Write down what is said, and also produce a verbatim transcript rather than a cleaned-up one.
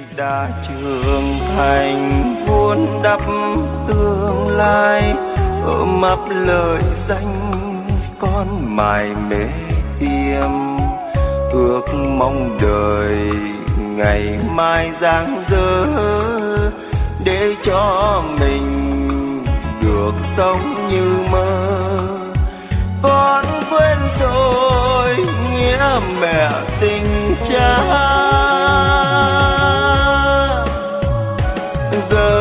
đã trưởng thành vun đắp tương lai, ôm ấp lời danh con mải mê tiêm, ước mong đời ngày mai rạng rỡ để cho mình được sống như mơ. Con quên rồi nghĩa mẹ tình cha, giờ